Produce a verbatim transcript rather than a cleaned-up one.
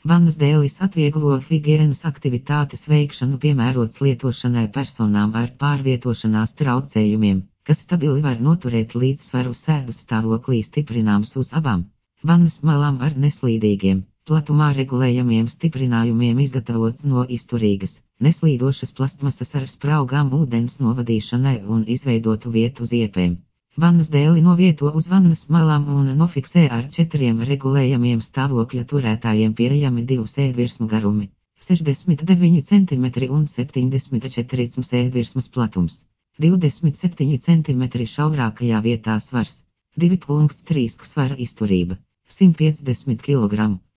Vannas dēlis atvieglo higienas aktivitātes veikšanu, piemērots lietošanai personām ar pārvietošanās traucējumiem, kas stabili var noturēt līdzsvaru sēdu stāvoklī, stiprināms uz abām vannas malām ar neslīdīgiem, platumā regulējamiem stiprinājumiem, izgatavots no izturīgas, neslīdošas plastmasas ar spraugām ūdens novadīšanai un izveidotu vietu ziepēm. Vannas dēli novieto uz vannas malām un nofiksē ar četriem regulējamiem stāvokļa turētājiem, pieejami divu sēdvirsmu garumi, sešdesmit deviņi centimetri un septiņdesmit četri centimetri sēdvirsmas platums, divdesmit septiņi centimetri šaurākajā vietā svars, divi komats trīs svara izturība, simt piecdesmit kilogramu.